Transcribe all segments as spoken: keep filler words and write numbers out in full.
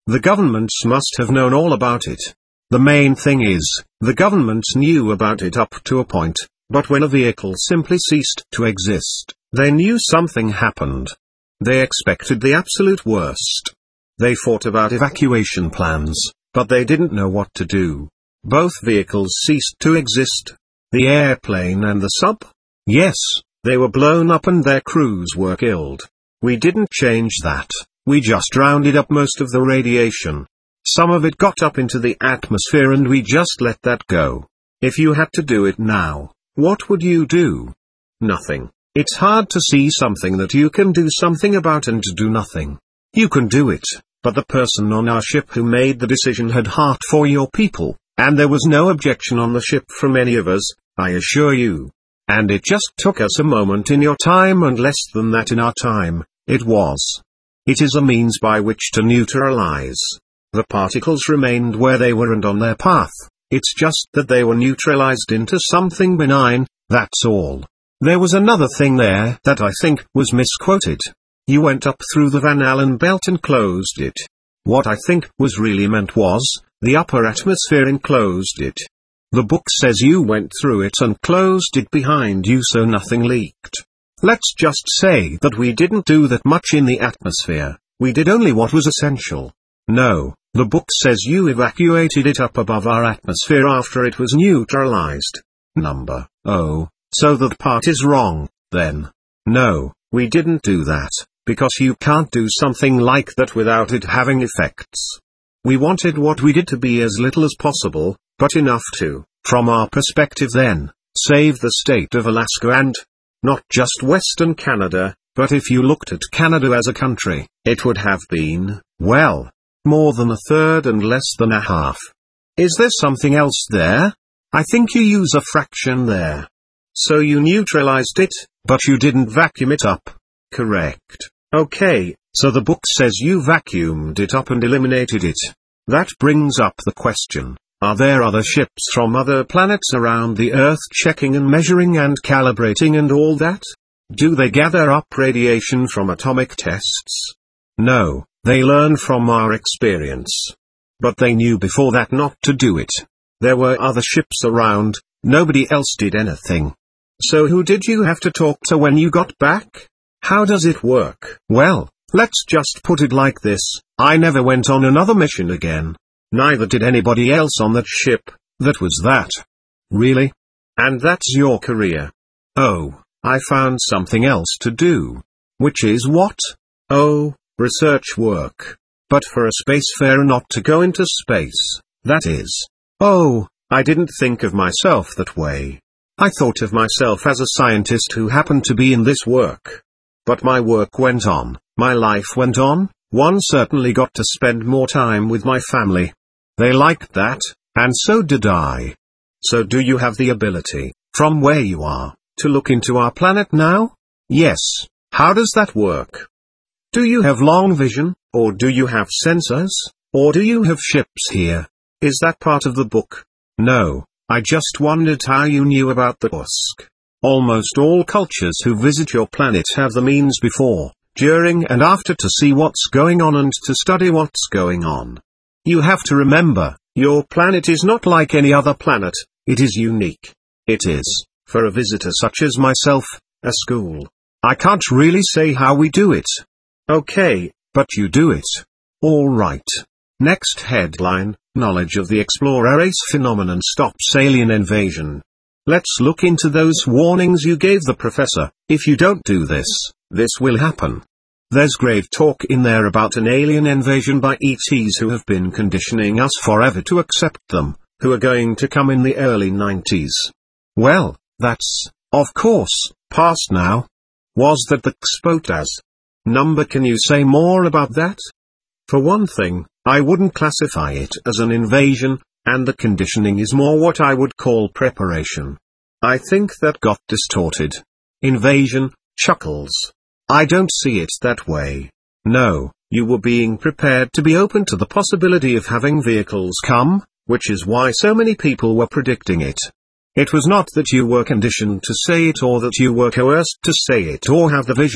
The governments must have known all about it. The main thing is, the governments knew about it up to a point, but when a vehicle simply ceased to exist, they knew something happened. They expected the absolute worst. They thought about evacuation plans, but they didn't know what to do. Both vehicles ceased to exist. The airplane and the sub? Yes, they were blown up and their crews were killed. We didn't change that, we just rounded up most of the radiation. Some of it got up into the atmosphere and we just let that go. If you had to do it now, what would you do? Nothing. It's hard to see something that you can do something about and to do nothing. You can do it, but the person on our ship who made the decision had heart for your people, and there was no objection on the ship from any of us, I assure you. And it just took us a moment in your time and less than that in our time, it was. It is a means by which to neutralize. The particles remained where they were and on their path, it's just that they were neutralized into something benign, that's all. There was another thing there that I think was misquoted. You went up through the Van Allen belt and closed it. What I think was really meant was, the upper atmosphere enclosed it. The book says you went through it and closed it behind you so nothing leaked. Let's just say that we didn't do that much in the atmosphere, we did only what was essential. No, the book says you evacuated it up above our atmosphere after it was neutralized. Number, oh, so that part is wrong, then. No, we didn't do that, because you can't do something like that without it having effects. We wanted what we did to be as little as possible, but enough to, from our perspective then, save the state of Alaska and, not just Western Canada, but if you looked at Canada as a country, it would have been, well, more than a third and less than a half. Is there something else there? I think you use a fraction there. So you neutralized it, but you didn't vacuum it up. Correct. Okay, so the book says you vacuumed it up and eliminated it. That brings up the question, are there other ships from other planets around the Earth checking and measuring and calibrating and all that? Do they gather up radiation from atomic tests? No, they learn from our experience. But they knew before that not to do it. There were other ships around, nobody else did anything. So who did you have to talk to when you got back? How does it work? Well, let's just put it like this, I never went on another mission again. Neither did anybody else on that ship, that was that. Really? And that's your career? Oh, I found something else to do. Which is what? Oh, research work. But for a spacefarer not to go into space, that is. Oh, I didn't think of myself that way. I thought of myself as a scientist who happened to be in this work. But my work went on, my life went on, one certainly got to spend more time with my family. They liked that, and so did I. So do you have the ability, from where you are, to look into our planet now? Yes. How does that work? Do you have long vision, or do you have sensors, or do you have ships here? Is that part of the book? No. I just wondered how you knew about the Tusk. Almost all cultures who visit your planet have the means before, during and after to see what's going on and to study what's going on. You have to remember, your planet is not like any other planet, it is unique. It is, for a visitor such as myself, a school. I can't really say how we do it. Okay, but you do it. All right. Next headline, knowledge of the Explorer race phenomenon stops alien invasion. Let's look into those warnings you gave the professor. If you don't do this, this will happen. There's grave talk in there about an alien invasion by E Ts who have been conditioning us forever to accept them, who are going to come in the early nineties. Well, that's, of course, past now. Was that the Xpotas? Number, can you say more about that? For one thing, I wouldn't classify it as an invasion, and the conditioning is more what I would call preparation. I think that got distorted. Invasion, chuckles. I don't see it that way. No, you were being prepared to be open to the possibility of having vehicles come, which is why so many people were predicting it. It was not that you were conditioned to say it or that you were coerced to say it or have the vision.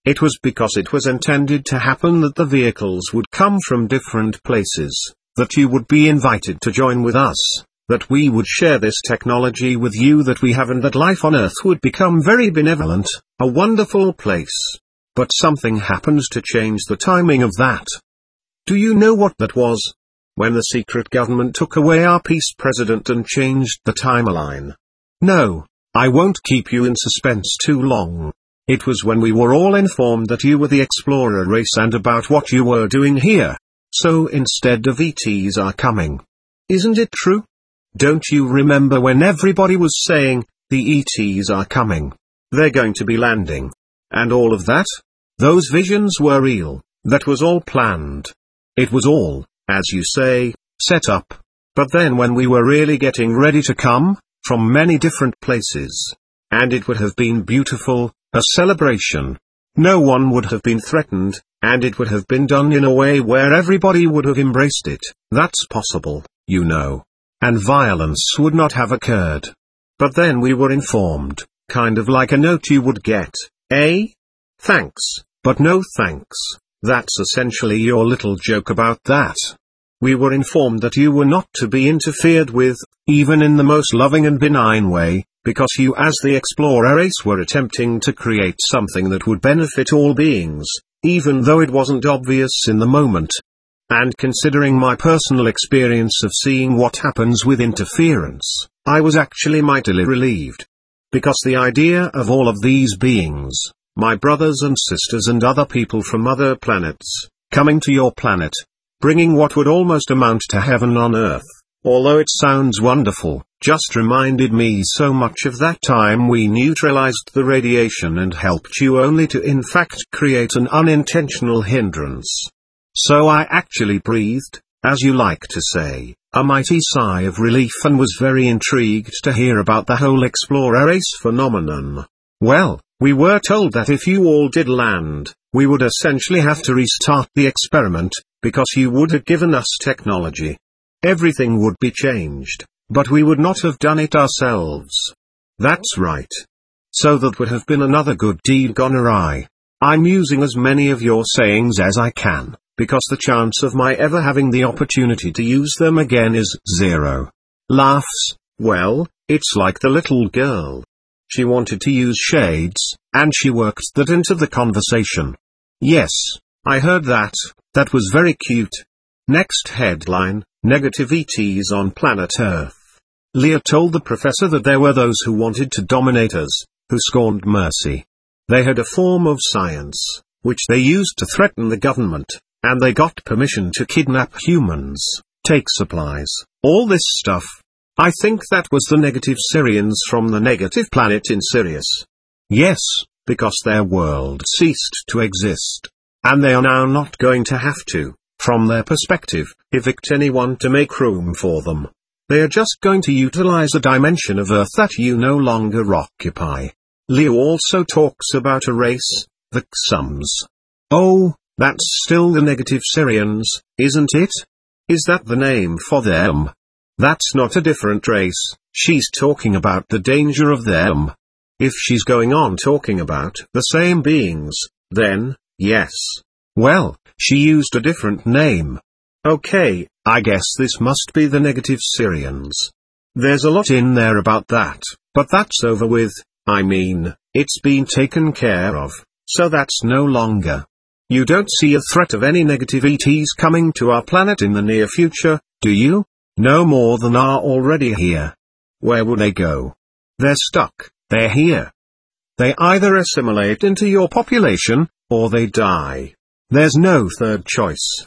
It was because it was intended to happen that the vehicles would come from different places, that you would be invited to join with us, that we would share this technology with you that we have, and that life on Earth would become very benevolent, a wonderful place. But something happened to change the timing of that. Do you know what that was? When the secret government took away our peace president and changed the timeline. No, I won't keep you in suspense too long. It was when we were all informed that you were the explorer race and about what you were doing here. So instead of E Ts are coming. Isn't it true? Don't you remember when everybody was saying, the E Ts are coming? They're going to be landing. And all of that? Those visions were real. That was all planned. It was all, as you say, set up. But then when we were really getting ready to come, from many different places, and it would have been beautiful, a celebration. No one would have been threatened, and it would have been done in a way where everybody would have embraced it. That's possible, you know. And violence would not have occurred. But then we were informed, kind of like a note you would get, eh? Thanks, but no thanks. That's essentially your little joke about that. We were informed that you were not to be interfered with, even in the most loving and benign way, because you as the explorer race were attempting to create something that would benefit all beings, even though it wasn't obvious in the moment. And considering my personal experience of seeing what happens with interference, I was actually mightily relieved. Because the idea of all of these beings, my brothers and sisters and other people from other planets, coming to your planet, bringing what would almost amount to heaven on Earth, although it sounds wonderful, just reminded me so much of that time we neutralized the radiation and helped you only to in fact create an unintentional hindrance. So I actually breathed, as you like to say, a mighty sigh of relief and was very intrigued to hear about the whole explorer race phenomenon. Well, we were told that if you all did land, we would essentially have to restart the experiment, because you would have given us technology. Everything would be changed, but we would not have done it ourselves. That's right. So that would have been another good deed gone awry. I'm using as many of your sayings as I can, because the chance of my ever having the opportunity to use them again is zero. Laughs, well, it's like the little girl. She wanted to use shades, and she worked that into the conversation. Yes, I heard that, that was very cute. Next headline, negative E Ts on planet Earth. Leah told the professor that there were those who wanted to dominate us, who scorned mercy. They had a form of science, which they used to threaten the government, and they got permission to kidnap humans, take supplies, all this stuff. I think that was the negative Syrians from the negative planet in Sirius. Yes, because their world ceased to exist. And they are now not going to have to, from their perspective, evict anyone to make room for them. They are just going to utilize a dimension of Earth that you no longer occupy. Leo also talks about a race, the Xums. Oh, that's still the negative Syrians, isn't it? Is that the name for them? That's not a different race, she's talking about the danger of them. If she's going on talking about the same beings, then, yes. Well, she used a different name. Okay, I guess this must be the negative Syrians. There's a lot in there about that, but that's over with. I mean, it's been taken care of, so that's no longer. You don't see a threat of any negative E Ts coming to our planet in the near future, do you? No more than are already here. Where would they go? They're stuck, they're here. They either assimilate into your population, or they die. There's no third choice.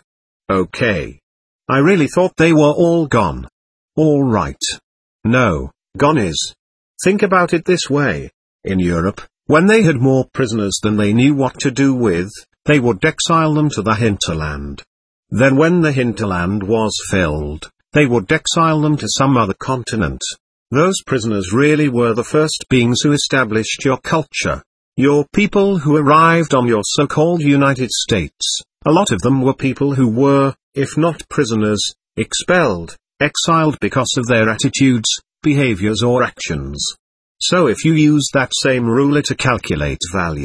Okay. I really thought they were all gone. All right. No, gone is. Think about it this way. In Europe, when they had more prisoners than they knew what to do with, they would exile them to the hinterland. Then when the hinterland was filled, they would exile them to some other continent. Those prisoners really were the first beings who established your culture. Your people who arrived on your so-called United States, a lot of them were people who were, if not prisoners, expelled, exiled because of their attitudes, behaviors or actions. So if you use that same ruler to calculate value,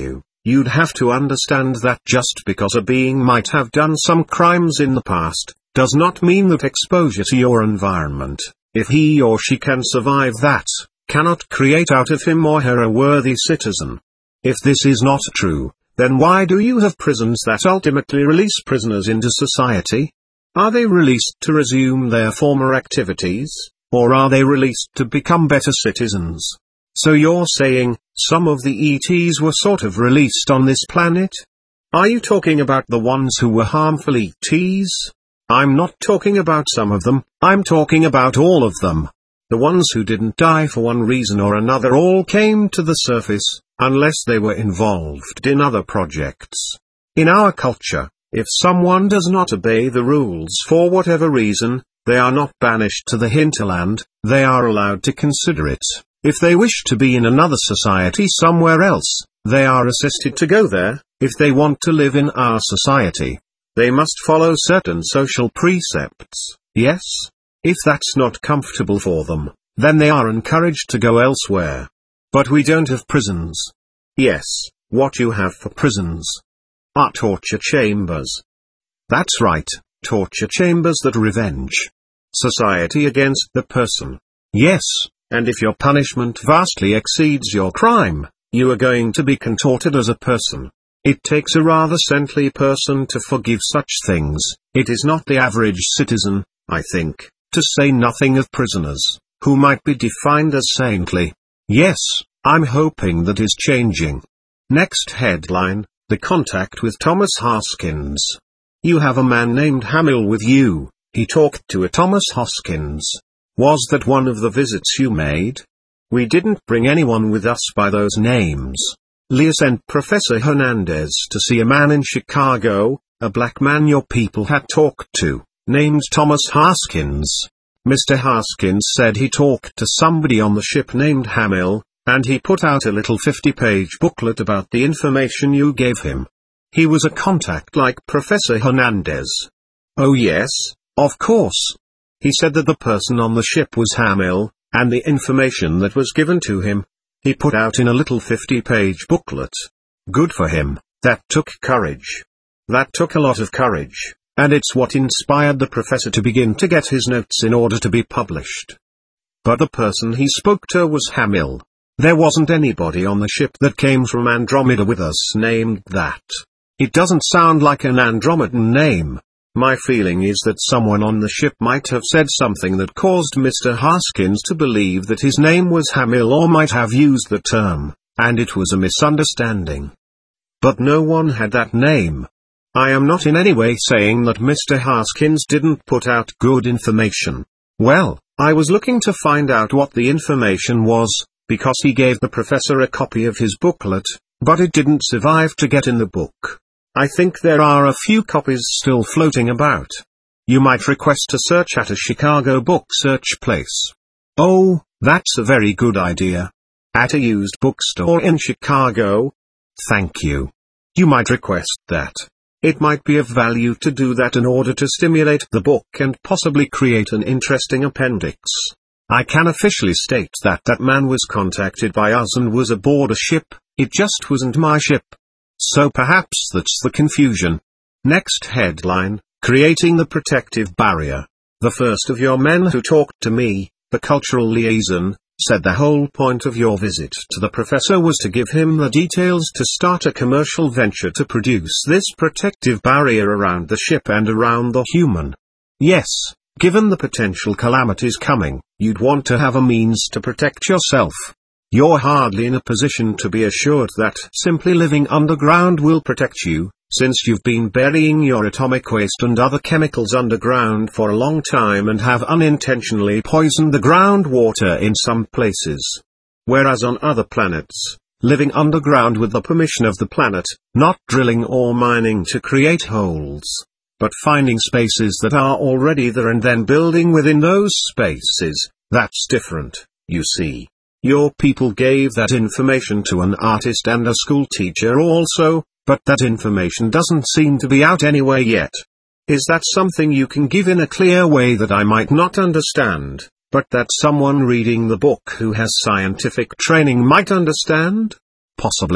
you'd have to understand that just because a being might have done some crimes in the past, does not mean that exposure to your environment, if he or she can survive that, cannot create out of him or her a worthy citizen. If this is not true, then why do you have prisons that ultimately release prisoners into society? Are they released to resume their former activities, or are they released to become better citizens? So you're saying, some of the E Ts were sort of released on this planet? Are you talking about the ones who were harmful E Ts? I'm not talking about some of them, I'm talking about all of them. The ones who didn't die for one reason or another all came to the surface, unless they were involved in other projects. In our culture, if someone does not obey the rules for whatever reason, they are not banished to the hinterland, they are allowed to consider it. If they wish to be in another society somewhere else, they are assisted to go there. If they want to live in our society, they must follow certain social precepts, yes? If that's not comfortable for them, then they are encouraged to go elsewhere. But we don't have prisons. Yes, what you have for prisons are torture chambers. That's right, torture chambers that revenge society against the person. Yes, and if your punishment vastly exceeds your crime, you are going to be contorted as a person. It takes a rather saintly person to forgive such things. It is not the average citizen, I think, to say nothing of prisoners, who might be defined as saintly. Yes, I'm hoping that is changing. Next headline, the contact with Thomas Hoskins. You have a man named Hamill with you. He talked to a Thomas Hoskins. Was that one of the visits you made? We didn't bring anyone with us by those names. Leah sent Professor Hernandez to see a man in Chicago, a black man your people had talked to, named Thomas Hoskins. Mister Hoskins said he talked to somebody on the ship named Hamill, and he put out a little fifty-page booklet about the information you gave him. He was a contact like Professor Hernandez. Oh yes, of course. He said that the person on the ship was Hamill, and the information that was given to him, he put out in a little fifty-page booklet. Good for him. That took courage. That took a lot of courage, and it's what inspired the professor to begin to get his notes in order to be published. But the person he spoke to was Hamill. There wasn't anybody on the ship that came from Andromeda with us named that. It doesn't sound like an Andromedan name. My feeling is that someone on the ship might have said something that caused Mister Hoskins to believe that his name was Hamill, or might have used the term, and it was a misunderstanding. But no one had that name. I am not in any way saying that Mister Hoskins didn't put out good information. Well, I was looking to find out what the information was, because he gave the professor a copy of his booklet, but it didn't survive to get in the book. I think there are a few copies still floating about. You might request a search at a Chicago book search place. Oh, that's a very good idea. At a used bookstore in Chicago? Thank you. You might request that. It might be of value to do that in order to stimulate the book and possibly create an interesting appendix. I can officially state that that man was contacted by us and was aboard a ship. It just wasn't my ship. So perhaps that's the confusion. Next headline, creating the protective barrier. The first of your men who talked to me, the cultural liaison, said the whole point of your visit to the professor was to give him the details to start a commercial venture to produce this protective barrier around the ship and around the human. Yes, given the potential calamities coming, you'd want to have a means to protect yourself. You're hardly in a position to be assured that simply living underground will protect you, since you've been burying your atomic waste and other chemicals underground for a long time and have unintentionally poisoned the groundwater in some places. Whereas on other planets, living underground with the permission of the planet, not drilling or mining to create holes, but finding spaces that are already there and then building within those spaces, that's different, you see. Your people gave that information to an artist and a school teacher also, but that information doesn't seem to be out anywhere yet. Is that something you can give in a clear way that I might not understand, but that someone reading the book who has scientific training might understand? Possibly.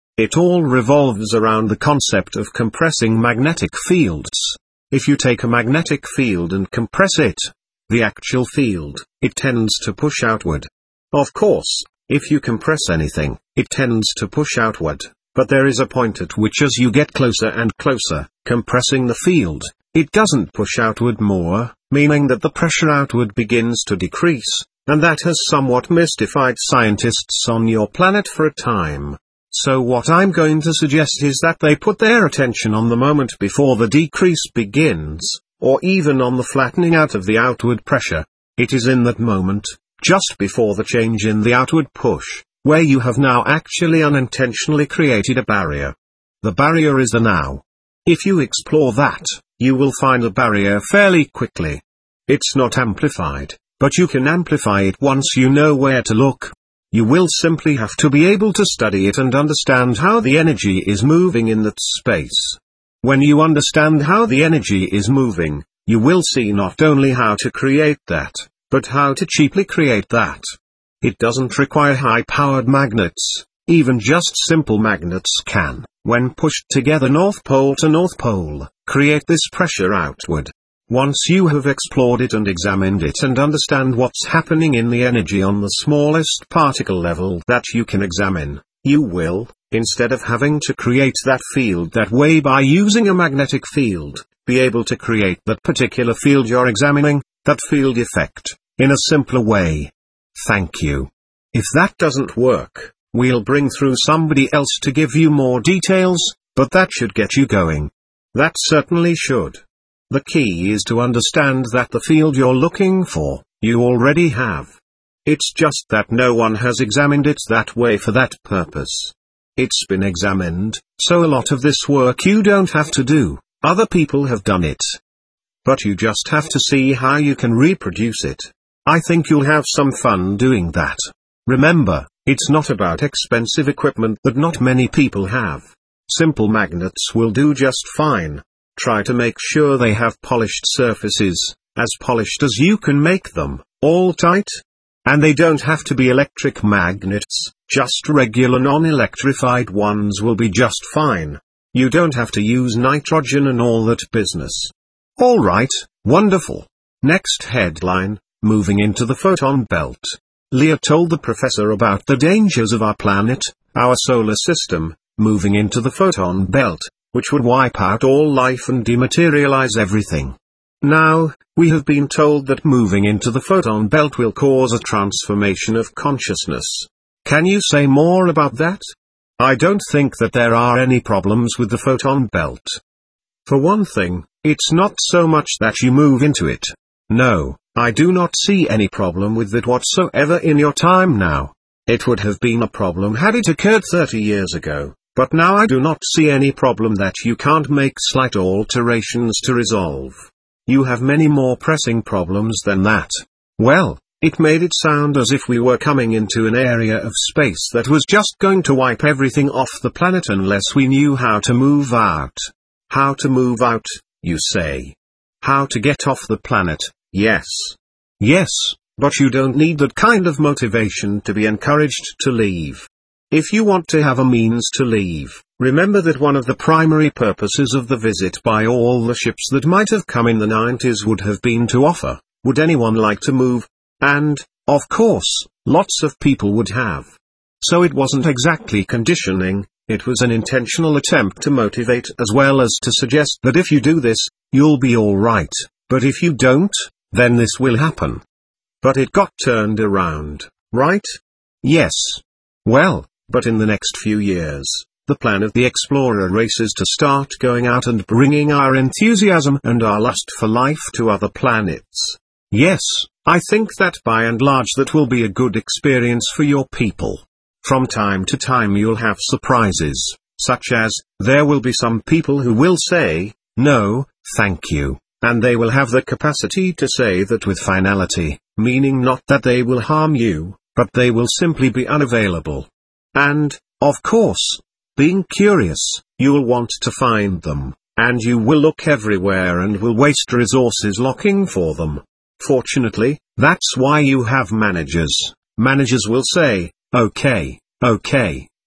It all revolves around the concept of compressing magnetic fields. If you take a magnetic field and compress it, the actual field, it tends to push outward. Of course, if you compress anything, it tends to push outward, but there is a point at which as you get closer and closer, compressing the field, it doesn't push outward more, meaning that the pressure outward begins to decrease, and that has somewhat mystified scientists on your planet for a time. So what I'm going to suggest is that they put their attention on the moment before the decrease begins, or even on the flattening out of the outward pressure. It is in that moment, just before the change in the outward push, where you have now actually unintentionally created a barrier. The barrier is the now. If you explore that, you will find the barrier fairly quickly. It's not amplified, but you can amplify it once you know where to look. You will simply have to be able to study it and understand how the energy is moving in that space. When you understand how the energy is moving, you will see not only how to create that, but how to cheaply create that. It doesn't require high-powered magnets, even just simple magnets can, when pushed together North Pole to North Pole, create this pressure outward. Once you have explored it and examined it and understand what's happening in the energy on the smallest particle level that you can examine, you will, instead of having to create that field that way by using a magnetic field, be able to create that particular field you're examining, that field effect, in a simpler way. Thank you. If that doesn't work, we'll bring through somebody else to give you more details, but that should get you going. That certainly should. The key is to understand that the field you're looking for, you already have. It's just that no one has examined it that way for that purpose. It's been examined, so a lot of this work you don't have to do, other people have done it. But you just have to see how you can reproduce it. I think you'll have some fun doing that. Remember, it's not about expensive equipment that not many people have. Simple magnets will do just fine. Try to make sure they have polished surfaces, as polished as you can make them, all tight. And they don't have to be electric magnets, just regular non-electrified ones will be just fine. You don't have to use nitrogen and all that business. Alright, wonderful. Next headline, moving into the photon belt. Leah told the professor about the dangers of our planet, our solar system, moving into the photon belt, which would wipe out all life and dematerialize everything. Now, we have been told that moving into the photon belt will cause a transformation of consciousness. Can you say more about that? I don't think that there are any problems with the photon belt. For one thing, it's not so much that you move into it. No, I do not see any problem with that whatsoever in your time now. It would have been a problem had it occurred thirty years ago. But now I do not see any problem that you can't make slight alterations to resolve. You have many more pressing problems than that. Well, it made it sound as if we were coming into an area of space that was just going to wipe everything off the planet unless we knew how to move out. How to move out, you say? How to get off the planet, yes. Yes, but you don't need that kind of motivation to be encouraged to leave. If you want to have a means to leave, remember that one of the primary purposes of the visit by all the ships that might have come in the nineties would have been to offer, would anyone like to move? And, of course, lots of people would have. So it wasn't exactly conditioning, it was an intentional attempt to motivate as well as to suggest that if you do this, you'll be alright, but if you don't, then this will happen. But it got turned around, right? Yes. Well, but in the next few years, the plan of the Explorer race is to start going out and bringing our enthusiasm and our lust for life to other planets. Yes, I think that by and large that will be a good experience for your people. From time to time you'll have surprises, such as, there will be some people who will say, no, thank you, and they will have the capacity to say that with finality, meaning not that they will harm you, but they will simply be unavailable. And, of course, being curious, you'll want to find them, and you will look everywhere and will waste resources looking for them. Fortunately, that's why you have managers. Managers will say, okay, okay,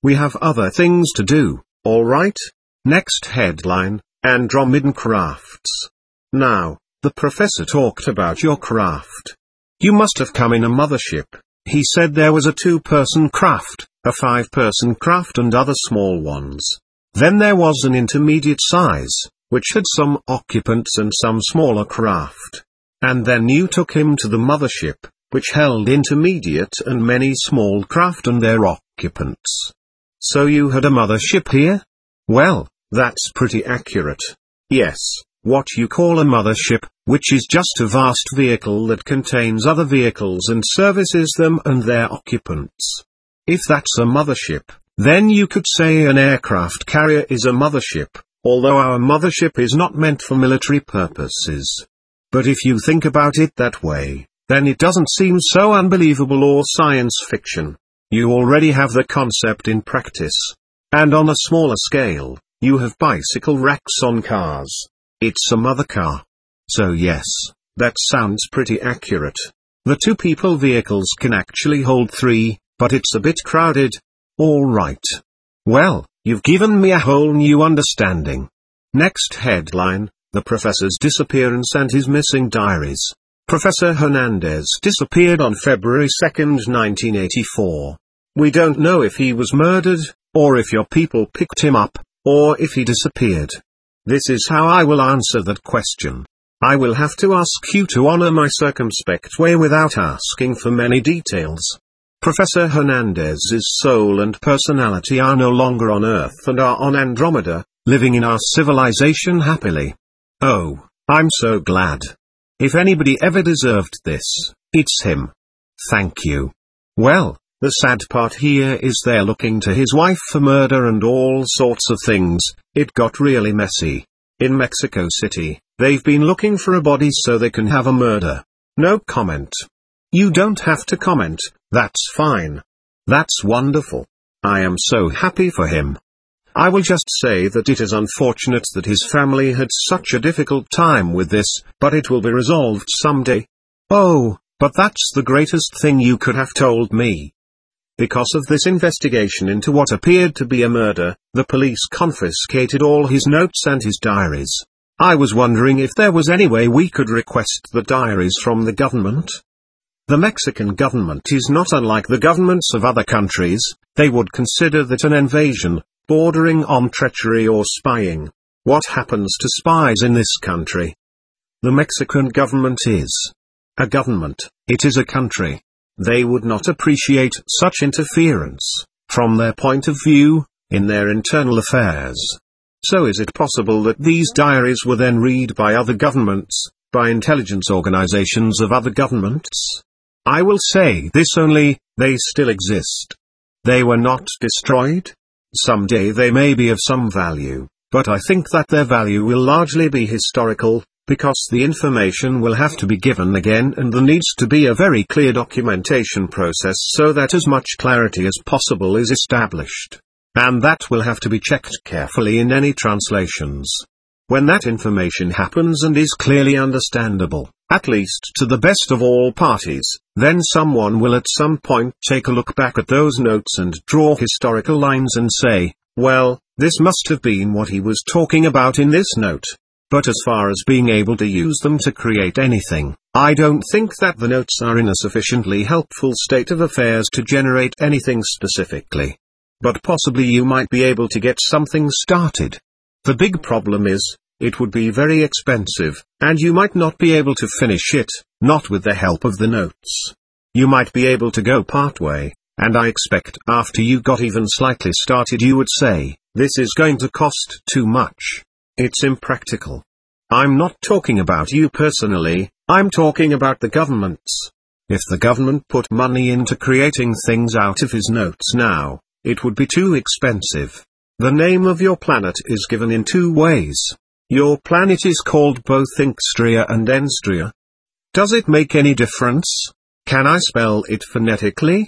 We have other things to do, alright? Next headline, Andromedan crafts. Now, the professor talked about your craft. You must have come in a mothership. He said there was a two-person craft, a five-person craft and other small ones. Then there was an intermediate size, which had some occupants and some smaller craft. And then you took him to the mothership, which held intermediate and many small craft and their occupants. So you had a mothership here? Well, that's pretty accurate. Yes, what you call a mothership, which is just a vast vehicle that contains other vehicles and services them and their occupants. If that's a mothership, then you could say an aircraft carrier is a mothership, although our mothership is not meant for military purposes. But if you think about it that way, then it doesn't seem so unbelievable or science fiction. You already have the concept in practice. And on a smaller scale, you have bicycle racks on cars. It's a mother car. So yes, that sounds pretty accurate. The two-people vehicles can actually hold three, but it's a bit crowded. All right. Well, you've given me a whole new understanding. Next headline, the professor's disappearance and his missing diaries. Professor Hernandez disappeared on February second, nineteen eighty-four. We don't know if he was murdered, or if your people picked him up, or if he disappeared. This is how I will answer that question. I will have to ask you to honor my circumspect way without asking for many details. Professor Hernandez's soul and personality are no longer on Earth and are on Andromeda, living in our civilization happily. Oh, I'm so glad. If anybody ever deserved this, it's him. Thank you. Well, the sad part here is they're looking to his wife for murder and all sorts of things. It got really messy. In Mexico City, they've been looking for a body so they can have a murder. No comment. You don't have to comment, that's fine. That's wonderful. I am so happy for him. I will just say that it is unfortunate that his family had such a difficult time with this, but it will be resolved someday. Oh, but that's the greatest thing you could have told me. Because of this investigation into what appeared to be a murder, the police confiscated all his notes and his diaries. I was wondering if there was any way we could request the diaries from the government. The Mexican government is not unlike the governments of other countries. They would consider that an invasion, bordering on treachery or spying. What happens to spies in this country? The Mexican government is a government, it is a country. They would not appreciate such interference, from their point of view, in their internal affairs. So is it possible that these diaries were then read by other governments, by intelligence organizations of other governments? I will say this only, they still exist. They were not destroyed. Someday they may be of some value, but I think that their value will largely be historical, because the information will have to be given again and there needs to be a very clear documentation process so that as much clarity as possible is established. And that will have to be checked carefully in any translations. When that information happens and is clearly understandable, at least to the best of all parties, then someone will at some point take a look back at those notes and draw historical lines and say, well, this must have been what he was talking about in this note. But as far as being able to use them to create anything, I don't think that the notes are in a sufficiently helpful state of affairs to generate anything specifically. But possibly you might be able to get something started. The big problem is, it would be very expensive, and you might not be able to finish it, not with the help of the notes. You might be able to go partway, and I expect after you got even slightly started you would say, this is going to cost too much. It's impractical. I'm not talking about you personally, I'm talking about the governments. If the government put money into creating things out of his notes now, it would be too expensive. The name of your planet is given in two ways. Your planet is called both Inkstria and Enstria. Does it make any difference? Can I spell it phonetically?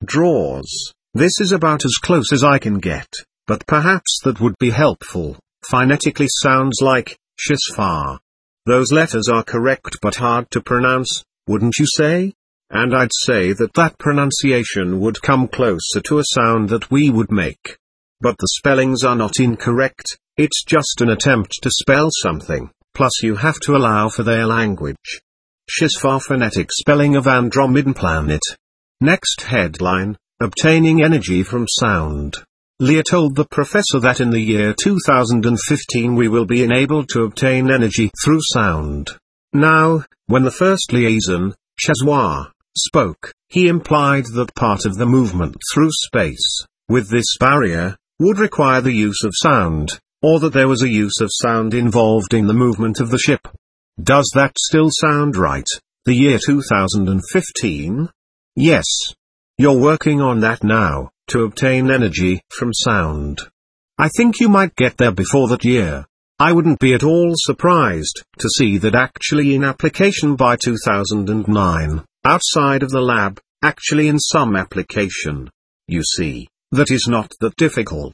Draws. This is about as close as I can get, but perhaps that would be helpful. Phonetically sounds like Shisfar. Those letters are correct but hard to pronounce, wouldn't you say? and I'd say that that pronunciation would come closer to a sound that we would make. But the spellings are not incorrect, it's just an attempt to spell something, plus you have to allow for their language. Shizfar phonetic spelling of Andromedan planet. Next headline, obtaining energy from sound. Leah told the professor that in the year two thousand fifteen we will be enabled to obtain energy through sound. Now, when the first liaison, Shazwa, spoke, he implied that part of the movement through space, with this barrier, would require the use of sound, or that there was a use of sound involved in the movement of the ship. Does that still sound right, the year two thousand fifteen? Yes. You're working on that now, to obtain energy from sound. I think you might get there before that year. I wouldn't be at all surprised to see that actually in application by two thousand nine, outside of the lab, actually in some application. You see, that is not that difficult.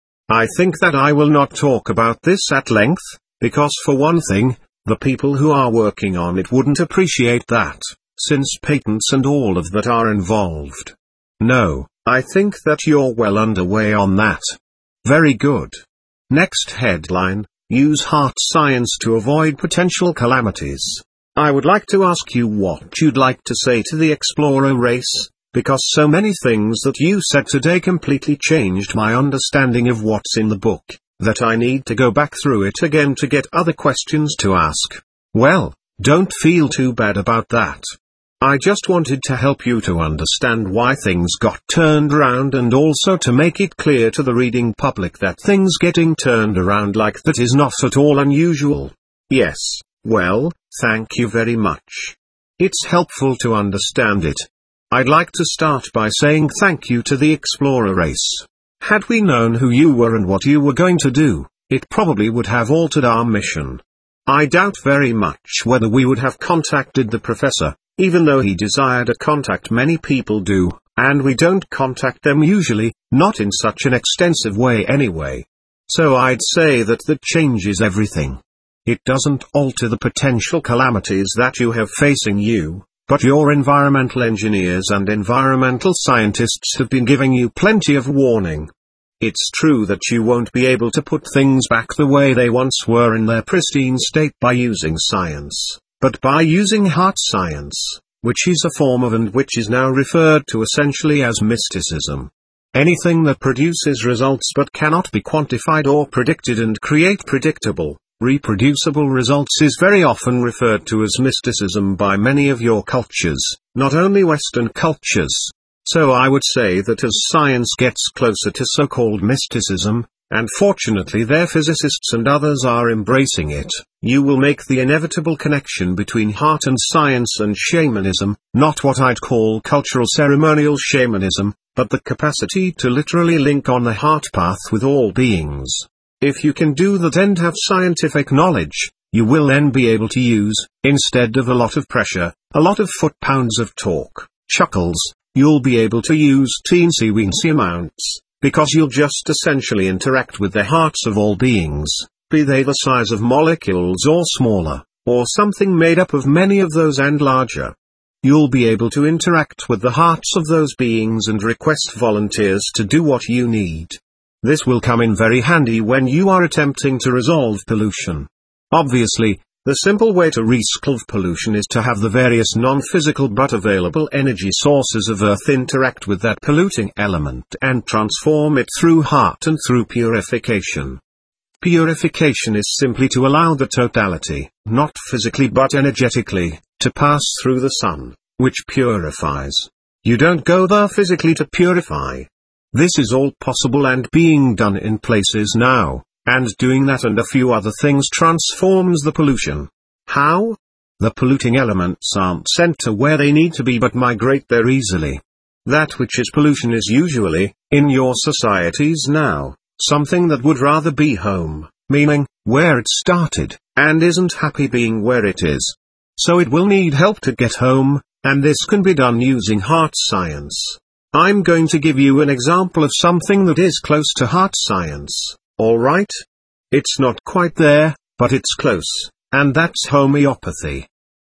I think that I will not talk about this at length, because for one thing, the people who are working on it wouldn't appreciate that, since patents and all of that are involved. No, I think that you're well underway on that. Very good. Next headline, use heart science to avoid potential calamities. I would like to ask you what you'd like to say to the explorer race, because so many things that you said today completely changed my understanding of what's in the book, that I need to go back through it again to get other questions to ask. Well, don't feel too bad about that. I just wanted to help you to understand why things got turned around and also to make it clear to the reading public that things getting turned around like that is not at all unusual. Yes, well, thank you very much. It's helpful to understand it. I'd like to start by saying thank you to the explorer race. Had we known who you were and what you were going to do, it probably would have altered our mission. I doubt very much whether we would have contacted the professor, even though he desired a contact many people do, and we don't contact them usually, not in such an extensive way anyway. So I'd say that that changes everything. It doesn't alter the potential calamities that you have facing you, but your environmental engineers and environmental scientists have been giving you plenty of warning. It's true that you won't be able to put things back the way they once were in their pristine state by using science. But by using heart science, which is a form of and which is now referred to essentially as mysticism. Anything that produces results but cannot be quantified or predicted and create predictable, reproducible results is very often referred to as mysticism by many of your cultures, not only Western cultures. So I would say that as science gets closer to so-called mysticism, and fortunately their physicists and others are embracing it, you will make the inevitable connection between heart and science and shamanism, not what I'd call cultural ceremonial shamanism, but the capacity to literally link on the heart path with all beings. If you can do that and have scientific knowledge, you will then be able to use, instead of a lot of pressure, a lot of foot-pounds of talk, chuckles, you'll be able to use teensy-weensy amounts. Because you'll just essentially interact with the hearts of all beings, be they the size of molecules or smaller, or something made up of many of those and larger. You'll be able to interact with the hearts of those beings and request volunteers to do what you need. This will come in very handy when you are attempting to resolve pollution. Obviously, the simple way to resolve pollution is to have the various non-physical but available energy sources of Earth interact with that polluting element and transform it through heart and through purification. Purification is simply to allow the totality, not physically but energetically, to pass through the sun, which purifies. You don't go there physically to purify. This is all possible and being done in places now. And doing that and a few other things transforms the pollution. How? The polluting elements aren't sent to where they need to be but migrate there easily. That which is pollution is usually, in your societies now, something that would rather be home, meaning, where it started, and isn't happy being where it is. So it will need help to get home, and this can be done using heart science. I'm going to give you an example of something that is close to heart science. Alright? It's not quite there, but it's close, and that's homeopathy.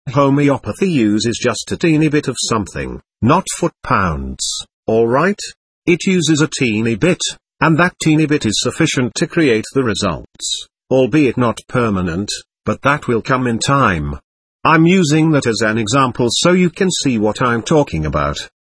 Homeopathy uses just a teeny bit of something, not foot-pounds, alright? It uses a teeny bit, and that teeny bit is sufficient to create the results, albeit not permanent, but that will come in time. I'm using that as an example so you can see what I'm talking about.